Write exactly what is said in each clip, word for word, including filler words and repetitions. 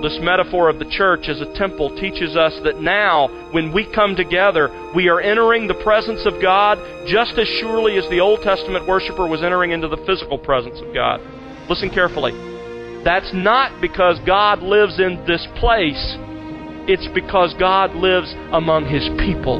This metaphor of the church as a temple teaches us that now, when we come together, we are entering the presence of God just as surely as the Old Testament worshiper was entering into the physical presence of God. Listen carefully. That's not because God lives in this place. It's because God lives among His people.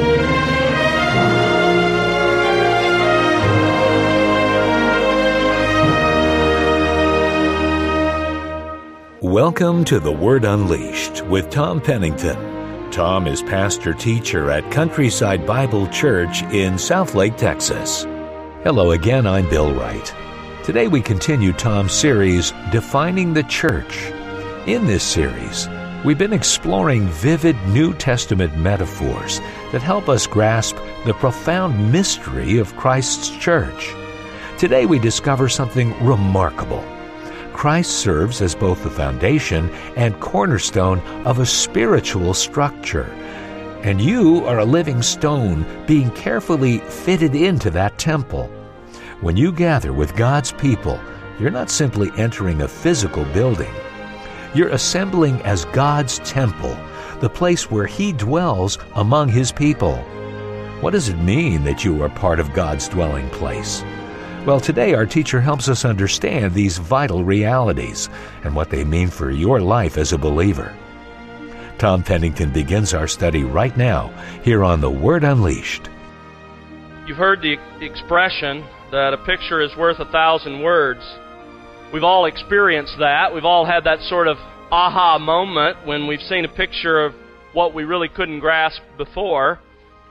Welcome to The Word Unleashed with Tom Pennington. Tom is pastor-teacher at Countryside Bible Church in Southlake, Texas. Hello again, I'm Bill Wright. Today we continue Tom's series, Defining the Church. In this series, we've been exploring vivid New Testament metaphors that help us grasp the profound mystery of Christ's church. Today we discover something remarkable. Christ serves as both the foundation and cornerstone of a spiritual structure. And you are a living stone being carefully fitted into that temple. When you gather with God's people, you're not simply entering a physical building. You're assembling as God's temple, the place where He dwells among His people. What does it mean that you are part of God's dwelling place? Well, today our teacher helps us understand these vital realities and what they mean for your life as a believer. Tom Pennington begins our study right now here on The Word Unleashed. You've heard the expression that a picture is worth a thousand words. We've all experienced that. We've all had that sort of aha moment when we've seen a picture of what we really couldn't grasp before.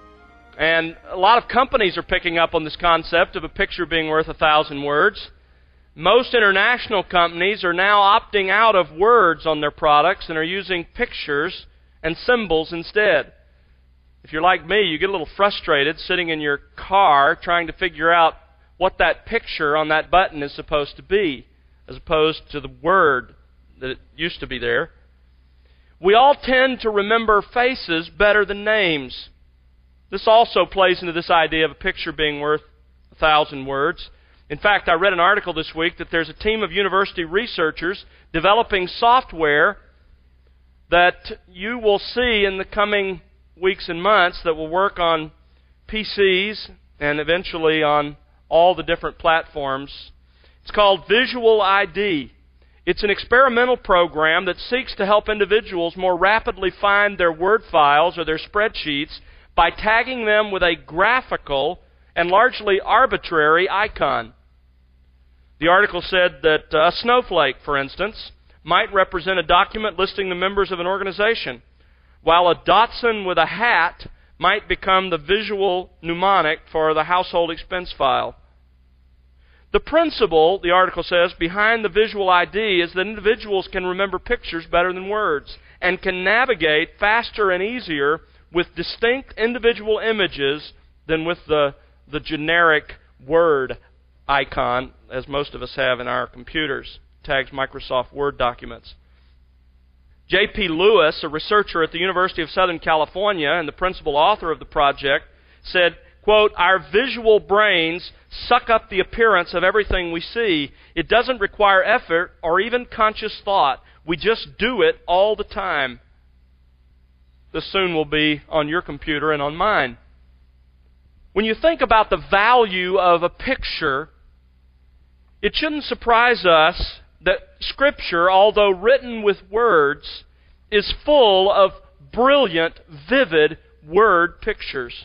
And a lot of companies are picking up on this concept of a picture being worth a thousand words. Most international companies are now opting out of words on their products and are using pictures and symbols instead. If you're like me, you get a little frustrated sitting in your car trying to figure out what that picture on that button is supposed to be, as opposed to the word that it used to be there. We all tend to remember faces better than names. This also plays into this idea of a picture being worth a thousand words. In fact, I read an article this week that there's a team of university researchers developing software that you will see in the coming weeks and months that will work on P Cs and eventually on all the different platforms. It's called Visual I D. It's an experimental program that seeks to help individuals more rapidly find their Word files or their spreadsheets by tagging them with a graphical and largely arbitrary icon. The article said that a snowflake, for instance, might represent a document listing the members of an organization, while a Datsun with a hat might become the visual mnemonic for the household expense file. The principle, the article says, behind the Visual I D is that individuals can remember pictures better than words and can navigate faster and easier with distinct individual images than with the, the generic Word icon, as most of us have in our computers. Tags Microsoft Word documents. J P Lewis, a researcher at the University of Southern California and the principal author of the project, said, quote, "Our visual brains suck up the appearance of everything we see. It doesn't require effort or even conscious thought. We just do it all the time." This soon will be on your computer and on mine. When you think about the value of a picture, it shouldn't surprise us that Scripture, although written with words, is full of brilliant, vivid word pictures.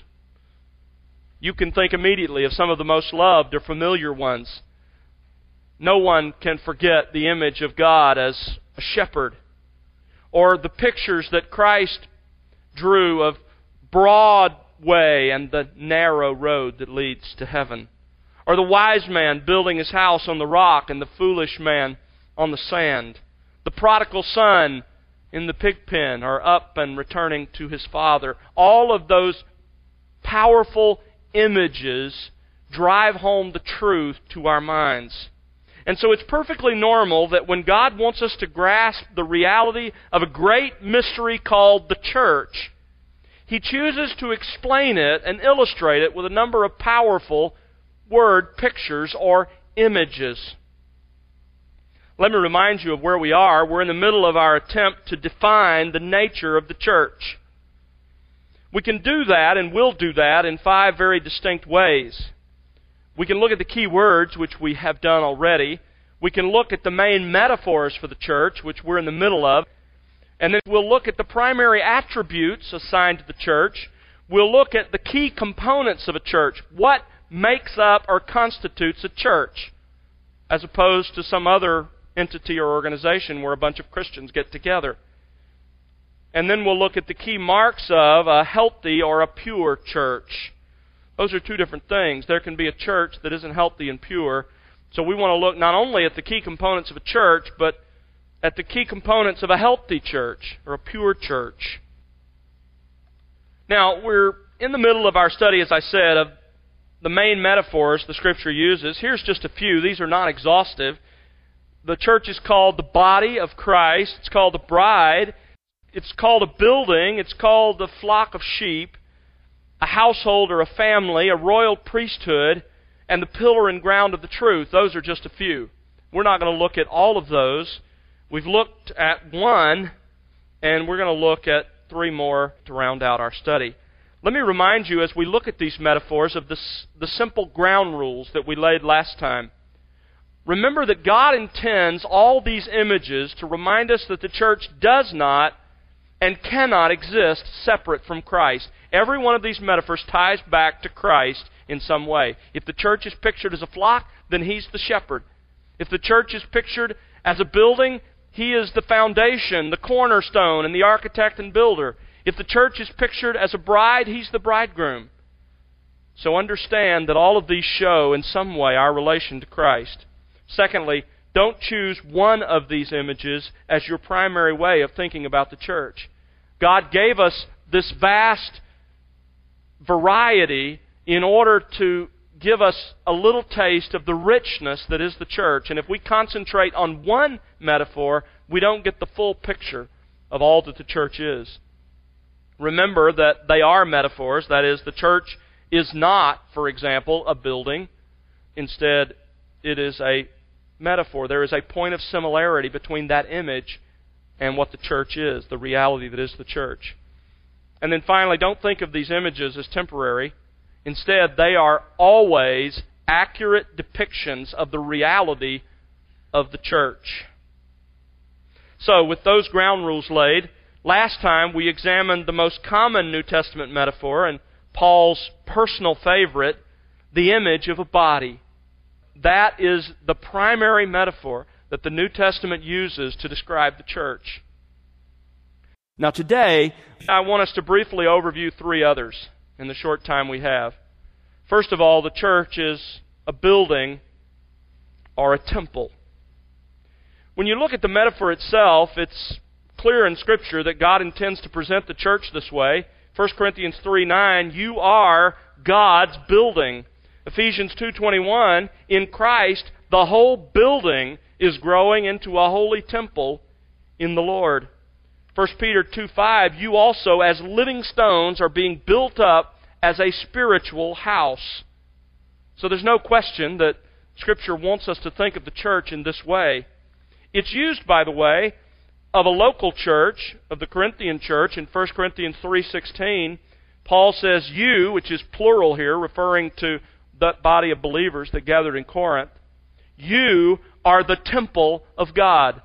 You can think immediately of some of the most loved or familiar ones. No one can forget the image of God as a shepherd, or the pictures that Christ drew of broad way and the narrow road that leads to heaven, or the wise man building his house on the rock and the foolish man on the sand, the prodigal son in the pig pen or up and returning to his father. All of those powerful images drive home the truth to our minds. And so it's perfectly normal that when God wants us to grasp the reality of a great mystery called the church, He chooses to explain it and illustrate it with a number of powerful word pictures or images. Let me remind you of where we are. We're in the middle of our attempt to define the nature of the church. We can do that, and will do that, in five very distinct ways. We can look at the key words, which we have done already. We can look at the main metaphors for the church, which we're in the middle of. And then we'll look at the primary attributes assigned to the church. We'll look at the key components of a church. What makes up or constitutes a church, as opposed to some other entity or organization where a bunch of Christians get together. And then we'll look at the key marks of a healthy or a pure church. Those are two different things. There can be a church that isn't healthy and pure. So we want to look not only at the key components of a church, but at the key components of a healthy church or a pure church. Now, we're in the middle of our study, as I said, of the main metaphors the Scripture uses. Here's just a few. These are not exhaustive. The church is called the body of Christ. It's called the bride. It's called a building. It's called the flock of sheep, a household or a family, a royal priesthood, and the pillar and ground of the truth. Those are just a few. We're not going to look at all of those. We've looked at one, and we're going to look at three more to round out our study. Let me remind you, as we look at these metaphors, of the, the simple ground rules that we laid last time. Remember that God intends all these images to remind us that the church does not and cannot exist separate from Christ. Every one of these metaphors ties back to Christ in some way. If the church is pictured as a flock, then He's the shepherd. If the church is pictured as a building, He is the foundation, the cornerstone, and the architect and builder. If the church is pictured as a bride, He's the bridegroom. So understand that all of these show in some way our relation to Christ. Secondly, don't choose one of these images as your primary way of thinking about the church. God gave us this vast variety in order to give us a little taste of the richness that is the church. And if we concentrate on one metaphor, we don't get the full picture of all that the church is. Remember that they are metaphors. That is, the church is not, for example, a building. Instead, it is a metaphor. There is a point of similarity between that image and what the church is, the reality that is the church. And then finally, don't think of these images as temporary. Instead, they are always accurate depictions of the reality of the church. So, with those ground rules laid, last time we examined the most common New Testament metaphor and Paul's personal favorite, the image of a body. That is the primary metaphor that the New Testament uses to describe the church. Now today, I want us to briefly overview three others in the short time we have. First of all, the church is a building or a temple. When you look at the metaphor itself, it's clear in Scripture that God intends to present the church this way. First Corinthians three nine, you are God's building. Ephesians two twenty-one, in Christ, the whole building is growing into a holy temple in the Lord. First Peter two five, you also as living stones are being built up as a spiritual house. So there's no question that Scripture wants us to think of the church in this way. It's used, by the way, of a local church, of the Corinthian church. In First Corinthians three sixteen, Paul says, you, which is plural here, referring to that body of believers that gathered in Corinth, you are the temple of God.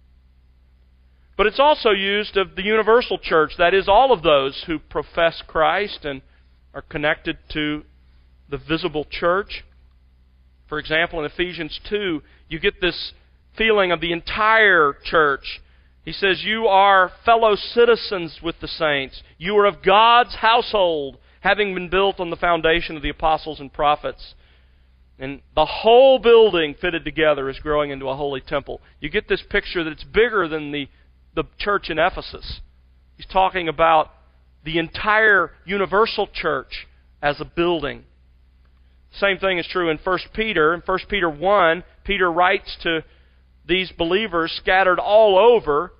But it's also used of the universal church, that is, all of those who profess Christ and are connected to the visible church. For example, in Ephesians two, you get this feeling of the entire church. He says, you are fellow citizens with the saints. You are of God's household, having been built on the foundation of the apostles and prophets. And the whole building fitted together is growing into a holy temple. You get this picture that it's bigger than the, the church in Ephesus. He's talking about the entire universal church as a building. Same thing is true in First Peter. In First Peter one, Peter writes to these believers scattered all over.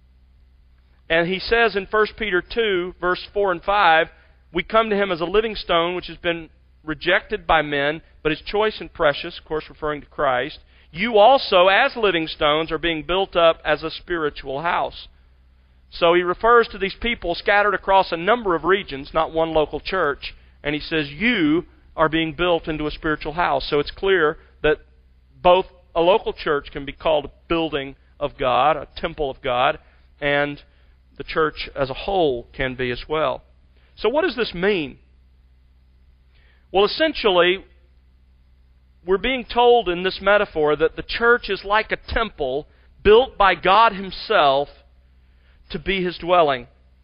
And he says in First Peter two, verse four and five, we come to him as a living stone which has been rejected by men, but is choice and precious, of course referring to Christ. you also, as living stones, are being built up as a spiritual house. So he refers to these people scattered across a number of regions, not one local church, and he says, you are being built into a spiritual house. So it's clear that both a local church can be called a building of God, a temple of God, and the church as a whole can be as well. So what does this mean? Well, essentially, we're being told in this metaphor that the church is like a temple built by God Himself to be His dwelling.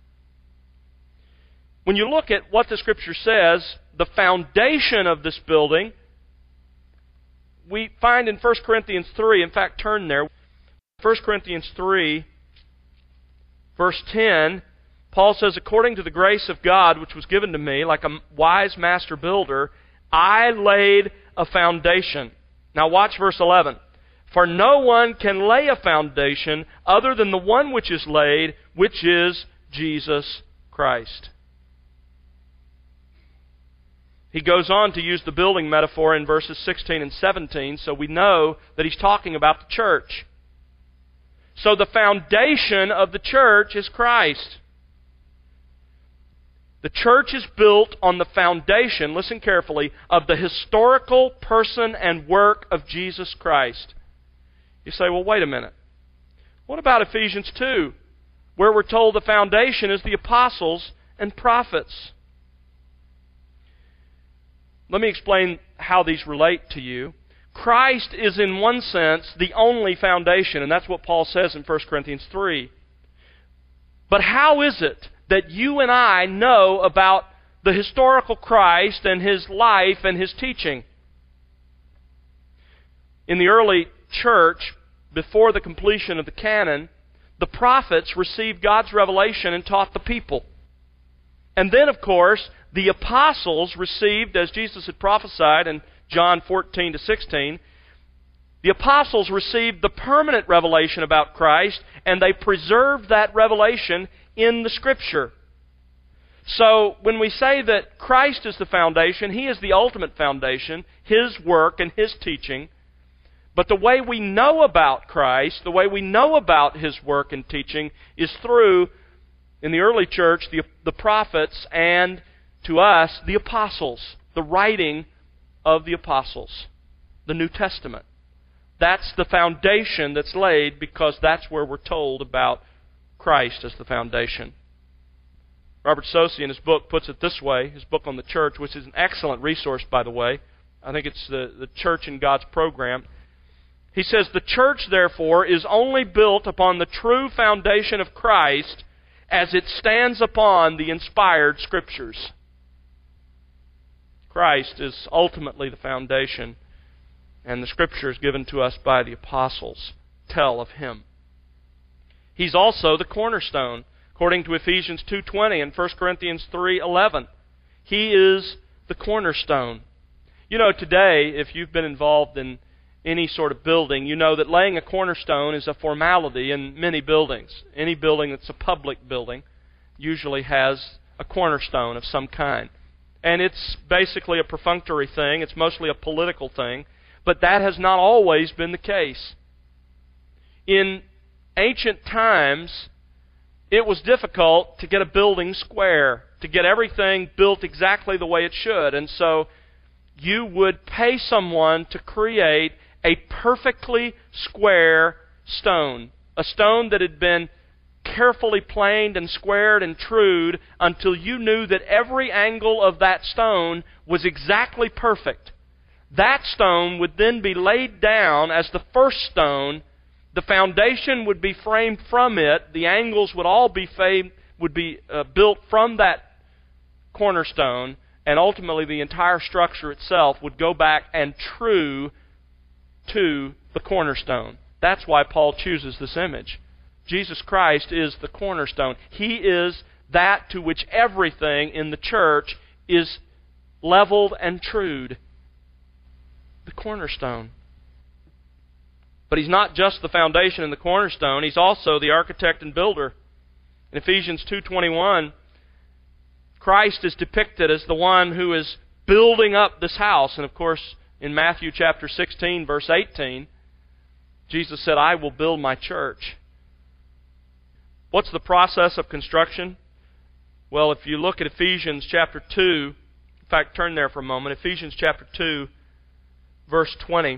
When you look at what the Scripture says, the foundation of this building, we find in First Corinthians three, in fact, turn there. First Corinthians three, verse ten, Paul says, according to the grace of God which was given to me, like a wise master builder, I laid a foundation. Now watch verse eleven. For no one can lay a foundation other than the one which is laid, which is Jesus Christ. He goes on to use the building metaphor in verses sixteen and seventeen, so we know that he's talking about the church. So the foundation of the church is Christ. The church is built on the foundation, listen carefully, of the historical person and work of Jesus Christ. You say, well, wait a minute. What about Ephesians two, where we're told the foundation is the apostles and prophets? Let me explain how these relate to you. Christ is in one sense the only foundation, and that's what Paul says in First Corinthians three. But how is it that you and I know about the historical Christ and His life and His teaching? In the early church, before the completion of the canon, the prophets received God's revelation and taught the people. And then, of course, the apostles received, as Jesus had prophesied in John fourteen to sixteen, the apostles received the permanent revelation about Christ, and they preserved that revelation in the Scripture. So, when we say that Christ is the foundation, He is the ultimate foundation, His work and His teaching. But the way we know about Christ, the way we know about His work and teaching, is through, in the early church, the, the prophets, and to us, the apostles, the writing of the apostles, the New Testament. That's the foundation that's laid because that's where we're told about Christ as the foundation. Robert Saucy in his book puts it this way, his book on the church, which is an excellent resource, by the way. I think it's the, the Church in God's Program. He says, the church, therefore, is only built upon the true foundation of Christ as it stands upon the inspired Scriptures. Christ is ultimately the foundation, and the Scriptures given to us by the apostles tell of Him. He's also the cornerstone, according to Ephesians two twenty and First Corinthians three eleven. He is the cornerstone. You know, today, if you've been involved in any sort of building, you know that laying a cornerstone is a formality in many buildings. Any building that's a public building usually has a cornerstone of some kind. And it's basically a perfunctory thing. It's mostly a political thing. But that has not always been the case. In ancient times, it was difficult to get a building square, to get everything built exactly the way it should. And so you would pay someone to create a perfectly square stone, a stone that had been carefully planed and squared and trued until you knew that every angle of that stone was exactly perfect. That stone would then be laid down as the first stone. The foundation would be framed from it. The angles would all be fa- would be uh, built from that cornerstone, and ultimately the entire structure itself would go back and true to the cornerstone. That's why Paul chooses this image. Jesus Christ is the cornerstone. He is that to which everything in the church is leveled and trued. The cornerstone. But He's not just the foundation and the cornerstone. He's also the architect and builder. In Ephesians two twenty-one, Christ is depicted as the one who is building up this house. And of course, in Matthew chapter sixteen, verse eighteen, Jesus said, I will build my church. What's the process of construction? Well, if you look at Ephesians chapter two, in fact, turn there for a moment. Ephesians chapter two, verse twenty.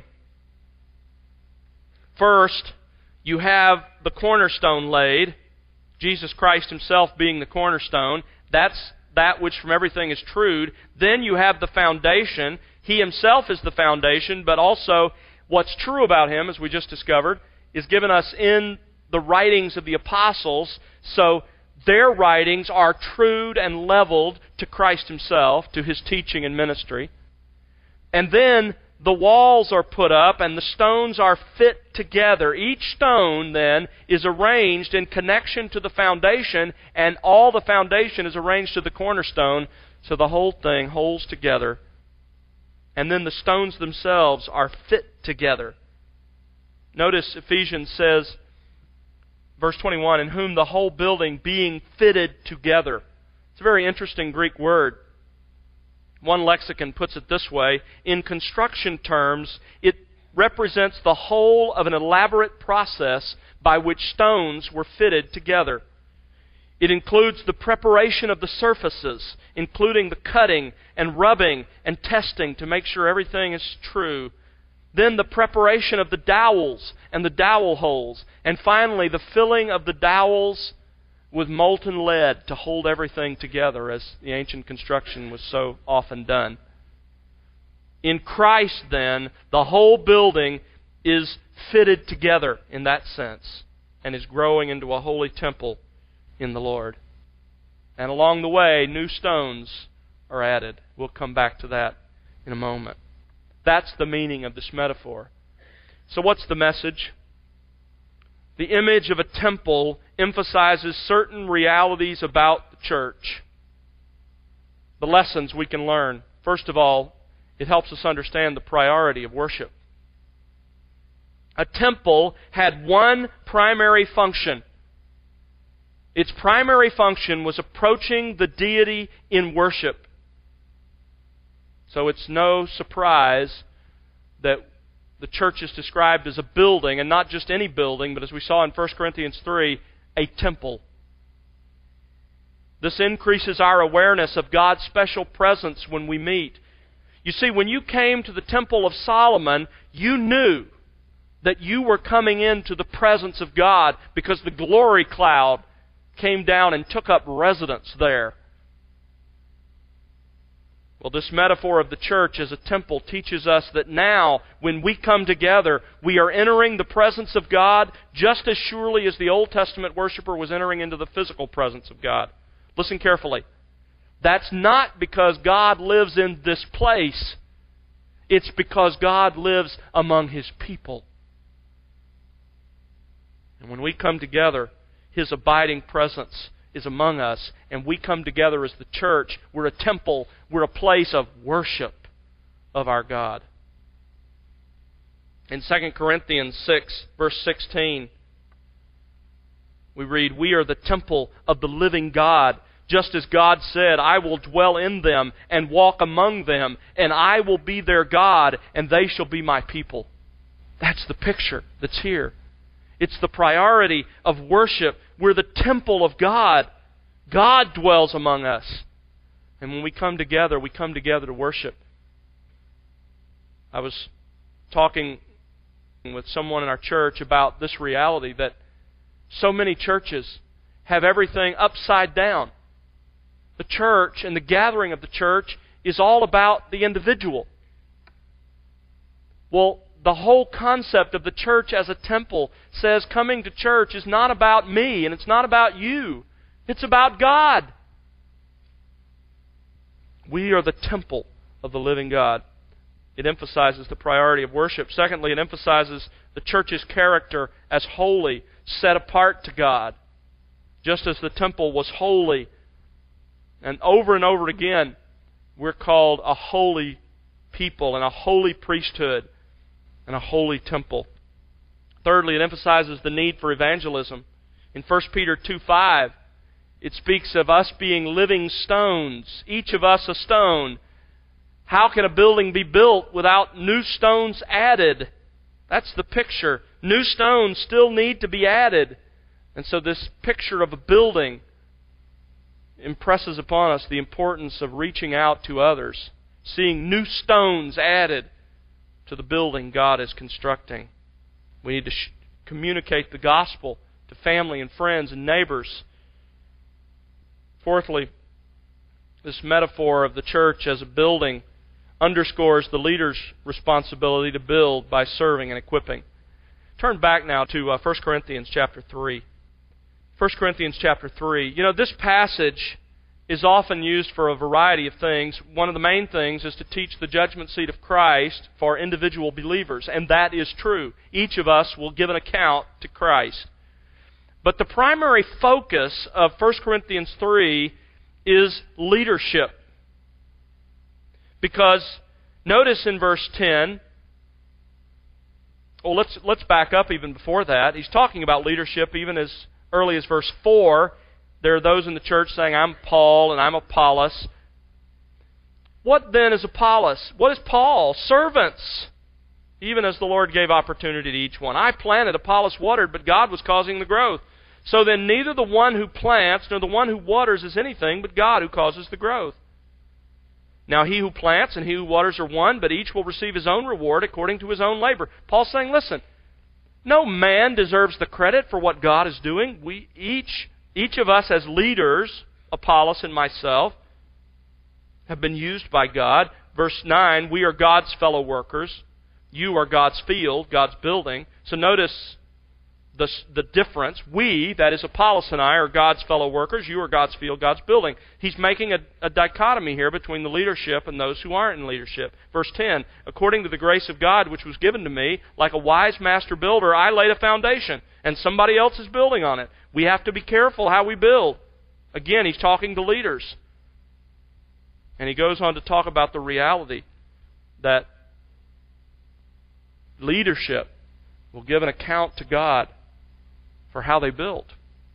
First, you have the cornerstone laid, Jesus Christ Himself being the cornerstone. That's that which from everything is true. Then you have the foundation. He Himself is the foundation, but also what's true about Him, as we just discovered, is given us in the writings of the apostles. So their writings are true and leveled to Christ Himself, to His teaching and ministry. And then the walls are put up and the stones are fit together. Each stone, then, is arranged in connection to the foundation, and all the foundation is arranged to the cornerstone, so the whole thing holds together. And then the stones themselves are fit together. Notice Ephesians says, verse twenty-one, in whom the whole building being fitted together. It's a very interesting Greek word. One lexicon puts it this way: in construction terms, it represents the whole of an elaborate process by which stones were fitted together. It includes the preparation of the surfaces, including the cutting and rubbing and testing to make sure everything is true. Then the preparation of the dowels and the dowel holes. And finally, the filling of the dowels with molten lead to hold everything together, as the ancient construction was so often done. In Christ, then, the whole building is fitted together in that sense and is growing into a holy temple in the Lord. And along the way, new stones are added. We'll come back to that in a moment. That's the meaning of this metaphor. So what's the message? The image of a temple emphasizes certain realities about the church. The lessons we can learn. First of all, it helps us understand the priority of worship. A temple had one primary function. Its primary function was approaching the deity in worship. So it's no surprise that the church is described as a building, and not just any building, but as we saw in First Corinthians three, a temple. This increases our awareness of God's special presence when we meet. You see, when you came to the Temple of Solomon, you knew that you were coming into the presence of God because the glory cloud came down and took up residence there. Well, this metaphor of the church as a temple teaches us that now, when we come together, we are entering the presence of God just as surely as the Old Testament worshiper was entering into the physical presence of God. Listen carefully. That's not because God lives in this place. It's because God lives among His people. And when we come together, His abiding presence is among us, and we come together as the church. We're a temple. We're a place of worship of our God. In Second Corinthians six, verse sixteen, we read, we are the temple of the living God, just as God said, I will dwell in them and walk among them, and I will be their God, and they shall be my people. That's the picture that's here. It's the priority of worship. We're the temple of God. God dwells among us. And when we come together, we come together to worship. I was talking with someone in our church about this reality that so many churches have everything upside down. The church and the gathering of the church is all about the individual. Well, the whole concept of the church as a temple says coming to church is not about me and it's not about you. It's about God. We are the temple of the living God. It emphasizes the priority of worship. Secondly, it emphasizes the church's character as holy, set apart to God, just as the temple was holy. And over and over again, we're called a holy people and a holy priesthood and a holy temple. Thirdly, it emphasizes the need for evangelism. In First Peter two five, it speaks of us being living stones, each of us a stone. How can a building be built without new stones added? That's the picture New stones still need to be added. And so this picture of a building impresses upon us the importance of reaching out to others, seeing new stones added to the building God is constructing. We need to sh- communicate the gospel to family and friends and neighbors. Fourthly, this metaphor of the church as a building underscores the leader's responsibility to build by serving and equipping. Turn back now to uh, First Corinthians chapter three. First Corinthians chapter three. You know, this passage is often used for a variety of things. One of the main things is to teach the judgment seat of Christ for individual believers, and that is true. Each of us will give an account to Christ. But the primary focus of First Corinthians three is leadership. Because notice in verse ten, well, let's let's back up even before that. He's talking about leadership even as early as verse four. There are those in the church saying, I'm Paul and I'm Apollos. What then is Apollos? What is Paul? Servants. Even as the Lord gave opportunity to each one. I planted, Apollos watered, but God was causing the growth. So then neither the one who plants nor the one who waters is anything, but God who causes the growth. Now he who plants and he who waters are one, but each will receive his own reward according to his own labor. Paul's saying, listen, no man deserves the credit for what God is doing. We each, each of us as leaders, Apollos and myself, have been used by God. Verse nine, we are God's fellow workers. You are God's field, God's building. So notice the, the difference. We, that is Apollos and I, are God's fellow workers. You are God's field, God's building. He's making a, a dichotomy here between the leadership and those who aren't in leadership. Verse ten, according to the grace of God which was given to me, like a wise master builder, I laid a foundation, and somebody else is building on it. We have to be careful how we build. Again, he's talking to leaders. And he goes on to talk about the reality that leadership will give an account to God for how they built.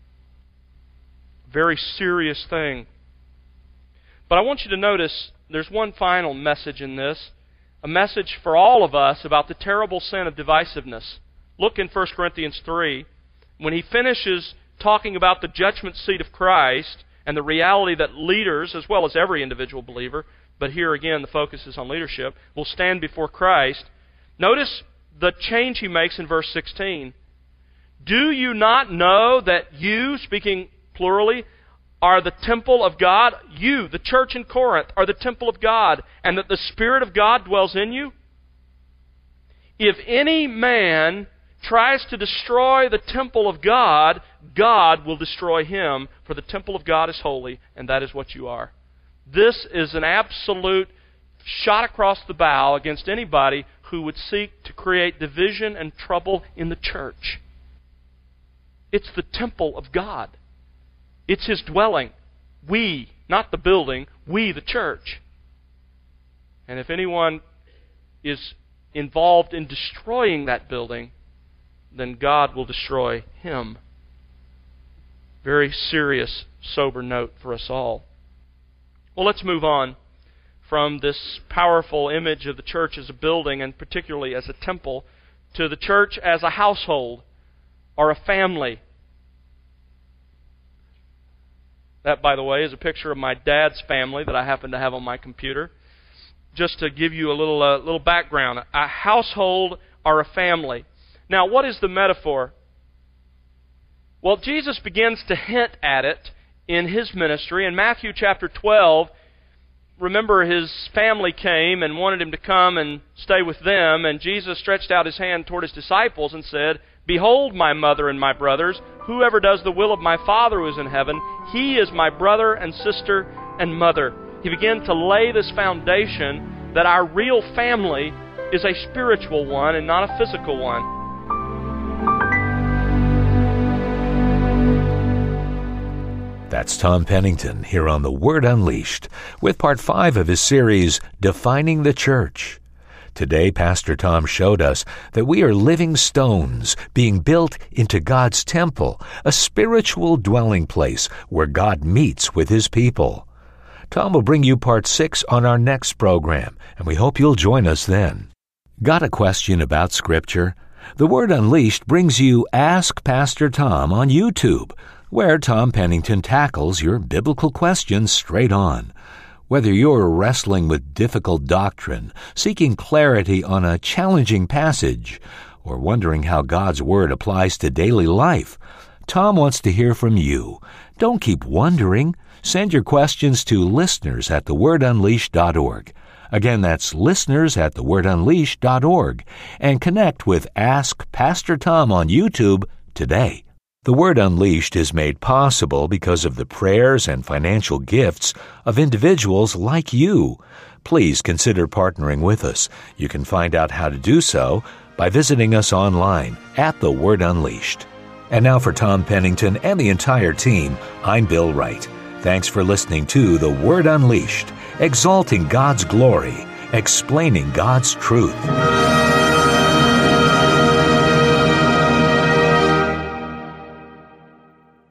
Very serious thing. But I want you to notice there's one final message in this, a message for all of us about the terrible sin of divisiveness. Look in First Corinthians three. When he finishes talking about the judgment seat of Christ and the reality that leaders, as well as every individual believer, but here again the focus is on leadership, will stand before Christ, notice the change he makes in verse sixteen. Do you not know that you, speaking plurally, are the temple of God? You, the church in Corinth, are the temple of God, and that the Spirit of God dwells in you? If any man tries to destroy the temple of God, God will destroy him, for the temple of God is holy, and that is what you are. This is an absolute shot across the bow against anybody who would seek to create division and trouble in the church. It's the temple of God. It's His dwelling. We, not the building, we, the church. And if anyone is involved in destroying that building, then God will destroy him. Very serious, sober note for us all. Well, let's move on from this powerful image of the church as a building, and particularly as a temple, to the church as a household or a family. That, by the way, is a picture of my dad's family that I happen to have on my computer. Just to give you a little uh, little background, a household or a family. Now, what is the metaphor? Well, Jesus begins to hint at it in His ministry. In Matthew chapter twelve, remember His family came and wanted Him to come and stay with them, and Jesus stretched out His hand toward His disciples and said, Behold my mother and my brothers, whoever does the will of my Father who is in heaven, he is my brother and sister and mother. He began to lay this foundation that our real family is a spiritual one and not a physical one. That's Tom Pennington here on The Word Unleashed with part five of his series, Defining the Church. Today, Pastor Tom showed us that we are living stones being built into God's temple, a spiritual dwelling place where God meets with His people. Tom will bring you part six on our next program, and we hope you'll join us then. Got a question about Scripture? The Word Unleashed brings you Ask Pastor Tom on YouTube, where Tom Pennington tackles your biblical questions straight on. Whether you're wrestling with difficult doctrine, seeking clarity on a challenging passage, or wondering how God's Word applies to daily life, Tom wants to hear from you. Don't keep wondering. Send your questions to listeners at the word unleashed dot org. Again, that's listeners at the word unleashed dot org, and connect with Ask Pastor Tom on YouTube today. The Word Unleashed is made possible because of the prayers and financial gifts of individuals like you. Please consider partnering with us. You can find out how to do so by visiting us online at The Word Unleashed. And now for Tom Pennington and the entire team, I'm Bill Wright. Thanks for listening to The Word Unleashed, exalting God's glory, explaining God's truth.